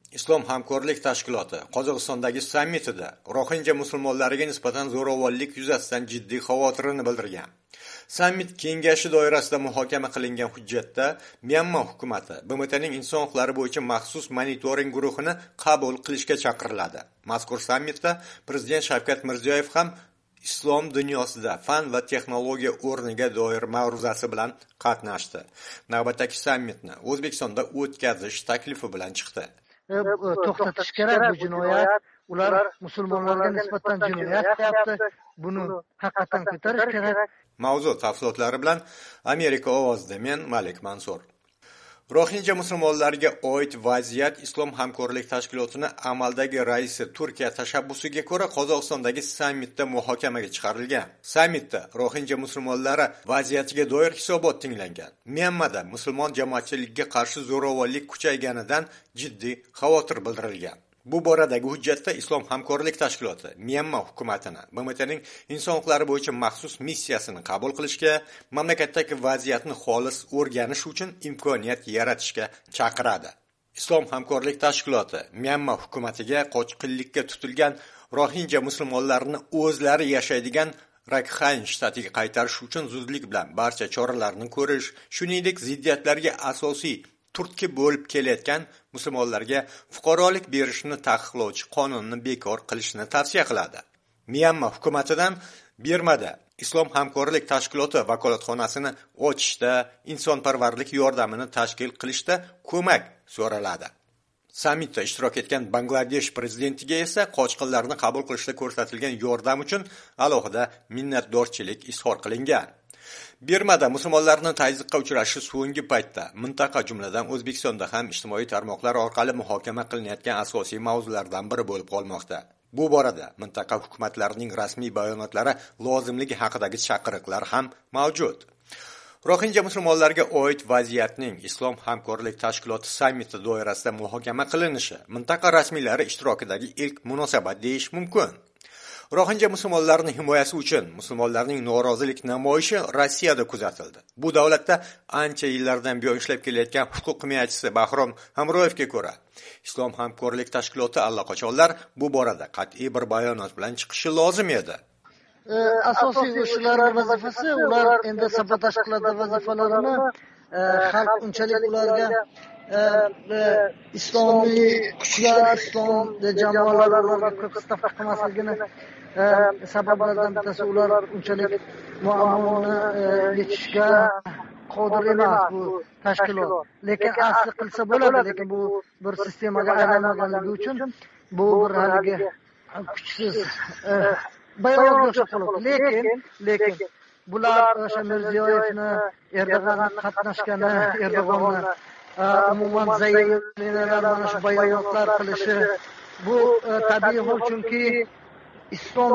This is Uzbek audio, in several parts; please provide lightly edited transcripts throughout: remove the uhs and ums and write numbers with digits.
Islom hamkorlik tashkiloti Qozog'istondagi sammitida Roxinja musulmonlariga nisbatan zo'ravonlik yuzasidan jiddiy xavotirini bildirgan. Sammit kengashi doirasida muhokama qilingan hujjatda Myanma hukumati BMTning inson huquqlari bo'yicha maxsus monitoring guruhini qabul qilishga chaqiriladi. Mazkur sammitda Prezident Shavkat Mirziyoyev ham islom dunyosida fan va texnologiya o'rniga doir ma'ruzasi bilan qatnashdi. Navbatdagi sammitni O'zbekistonda o'tkazish taklifi bilan chiqdi. To'xtatish kerak bu jinoyat. Ular musulmonlarga nisbatan jinoyat qilyapti. Buni haqiqatan ko'tarish kerak. Mavzu tafsilotlari bilan Amerika ovozida men Malik Mansur. Roxinja musulmonlariga oid vaziyat Islom hamkorlik tashkilotini amaldagi raisi Turkiya tashabbusiga ko'ra Qozog'istondagi sammitda muhokamaga chiqarilgan. Sammitda Roxinja musulmonlari vaziyatiga doir hisobot tinglangan. Myanmada musulmon jamoatchiligiga qarshi zo'ravonlik kuchayganidan jiddiy xavotir bildirilgan. Bu boradagi hujjatda Islom hamkorlik tashkiloti Myanma hukumatini BMTning inson huquqlari bo'yicha maxsus missiyasini qabul qilishga, mamlakatdagi vaziyatni xolis o'rganish uchun imkoniyat yaratishga chaqiradi. Islom hamkorlik tashkiloti Myanma hukumatiga qochqinlikka tutilgan Roxinja musulmonlarini o'zlari yashaydigan Rakhine shtatiga qaytarish uchun zudlik bilan barcha choralarni ko'rish, shuningdek ziddiyatlarga asosiy turtki bo'lib kelayotgan musulmonlarga fuqarolik berishni taqiqlovchi qonunni bekor qilishni tavsiya qiladi. Myanma hukumatidan Birmada Islom hamkorlik tashkiloti vakolatxonasini ochishda, insonparvarlik yordamini tashkil qilishda ko'mak so'raladi. Sammitda ishtirok etgan Bangladesh prezidentiga esa qochqinlarni qabul qilishda ko'rsatilgan yordam uchun alohida minnatdorchilik izhor qilingan. Birmada musulmonlarning tazyiqqa uchrashi so'nggi paytda mintaqa jumladan O'zbekistonda ham ijtimoiy tarmoqlar orqali muhokama qilinayotgan asosiy mavzulardan biri bo'lib qolmoqda. Bu borada mintaqa hukumatlarining rasmiy bayonotlari lozimligi haqidagi chaqiriqlar ham mavjud. Roxinja musulmonlarga oid vaziyatning Islom hamkorlik tashkiloti sammiti doirasida muhokama qilinishi mintaqa rasmiylari ishtirokidagi ilk munosabat deyish mumkin. Roxinja musulmonlarining himoyasi uchun musulmonlarning norozilik namoyishi Rossiyada kuzatildi. Bu davlatda ancha yillardan buyon ishlab kelayotgan huquq himoyachisi Bahrom Hamroyevga ko'ra, Islom hamkorlik tashkiloti allaqachonlar bu borada qat'iy bir bayonot bilan chiqishi lozim edi. Asosiy o'shalarning vazifasi, ular endi sabotaj qiladi vazifalarini, xalq unchalik ularga islomiy kuchlar, islom jamoalari ularga ko'p stavka qilmasligini sabablardan bittasi ular unchalik muammoni yechishga qodir emas bu tashkilot. Lekin asli qilsa bo'ladi, lekin bu bir sistemaga aylanmaganligi uchun bu bir haligi kuchsiz bayonga o'xshab qoladi. Lekin bular o'sha Mirziyoyevni, Erdo'g'onni qatnashgani, Erdo'g'onni umuman zaiflanalar mana shu bayonotlar qilishi bu tabiiy, chunki islom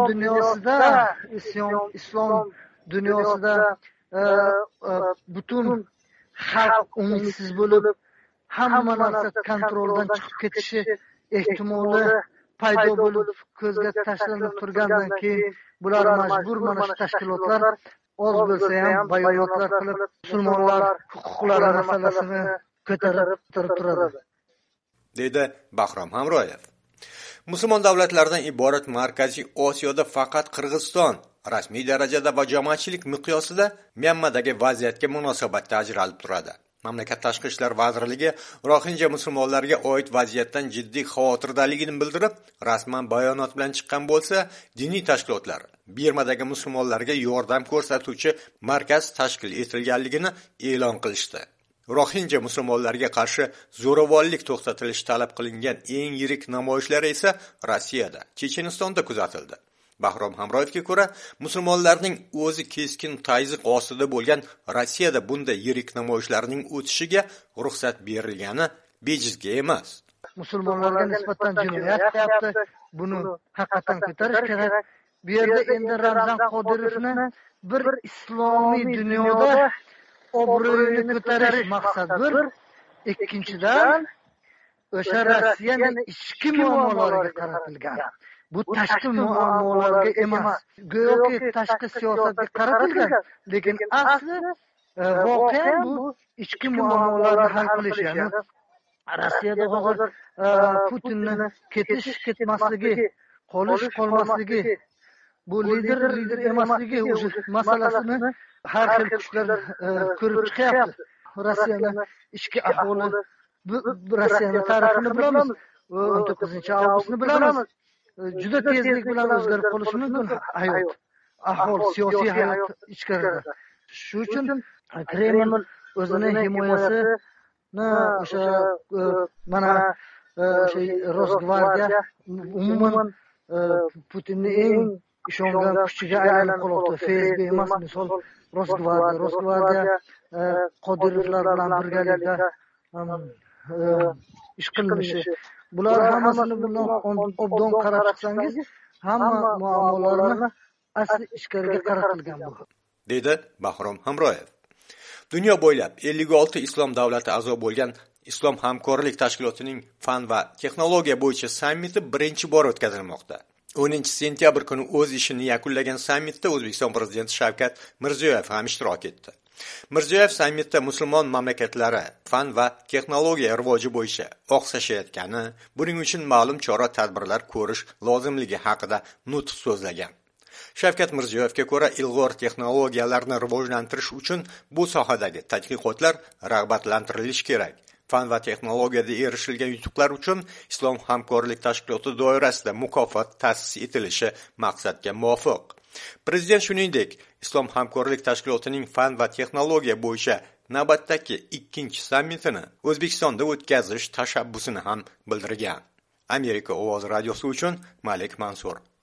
dunyosida butun xalq umidsiz bo'lib, hamma narsa kontroldan chiqib ketishi ehtimoli paydo bo'lib ko'zga tashlanib turgandan keyin bular majbur mana shu tashkilotlar oz bo'lsa ham bayonotlar qilib musulmonlar huquqlari masalasini ko'tarib turadi, deydi Bahrom Hamroyev. Musulmon davlatlardan iborat Markaziy Osiyoda faqat Qirg'iziston rasmiy darajada va jamoatchilik miqyosida Myanmadagi vaziyatga munosabatda ajralib turadi. Mamlakat tashqi ishlar vazirligi Roxinja musulmonlariga oid vaziyatdan jiddiy xavotirdaligini bildirib, rasman bayonot bilan chiqqan bo'lsa, diniy tashkilotlar Birmadagi musulmonlarga yordam ko'rsatuvchi markaz tashkil etilganligini e'lon qilishdi. Roxinja musulmonlarga qarshi zo'ravonlik to'xtatilishi talab qilingan eng yirik namoyishlar esa Rossiyada, Chechenistonda kuzatildi. Bahrom Hamroyevga ko'ra, musulmonlarning o'zi keskin tazyiq ostida bo'lgan Rossiyada bunday yirik namoyishlarning o'tishiga ruxsat berilgani bejizga emas. Musulmonlarga nisbatan jinoyat qilyapti. Buni haqiqatan ko'tarish kerak. Bu yerda endi Ramzan Qodirovni bir islomiy dunyoda obro'yini ko'tarish maqsad bir. Ikkinchidan, o'sha Rossiyaning ichki muammolariga qaratilgan. Bu tashqi muammolarga emas. Go'yoki tashqi siyosatga qaratilgan, lekin asli voqean bu ichki muammolarni hal qilish, ya'ni Rossiyada hozir Putinni ketish ketmasligi, qolish qolmasligi, bu lider emasligi o'sha masalasini har xil kuchlar ko'rib chiqyapti. Rossiyani ichki ahvoli, Rossiyani tarixini bilamiz, 19-avgustni bilamiz. Juda tezlik bilan o'zgarib qolishi mumkin hayot, ahvol, siyosiy hayot ichkarida. Shu uchun Kreml o'zining himoyasini o'sha mana o'sha Rosgvardiya umuman Putinning eng ishongan kuchiga aylanib qoldi. FSB emas, misol Rosgvardiya Qodirovlar bilan birgalikda ish qilmishi. Bular hammasini bundan obdon qarab chiqsangiz, hamma muammolarni asli ichkariga qaratilgan bu. Dedi Bahrom Hamroyev. Dunyo bo'ylab 56 islom davlati a'zo bo'lgan Islom hamkorlik tashkilotining fan va texnologiya bo'yicha sammiti birinchi bor o'tkazilmoqda. 10-sentyabr kuni o'z ishini yakunlagan sammitda O'zbekiston prezidenti Shavkat Mirziyoyev ham ishtirok etdi. Mirziyoyev sammitda musulmon mamlakatlari fan va texnologiya rivoji bo'yicha oqsashayotgani, buning uchun ma'lum chora-tadbirlar ko'rish lozimligi haqida nutq so'zlagan. Shavkat Mirziyoyevga ko'ra, ilg'or texnologiyalarni rivojlantirish uchun bu sohadagi tadqiqotlar rag'batlantirilishi kerak. Fan va texnologiyada erishilgan yutuqlar uchun Islom hamkorlik tashkiloti doirasida mukofot ta'sis etilishi maqsadga muvofiq. Prezident shuningdek, Islom hamkorlik tashkilotining fan va texnologiya bo'yicha navbatdagi 2-sammitini O'zbekistonda o'tkazish tashabbusini ham bildirgan. Amerika ovozi radiosi uchun Malik Mansur.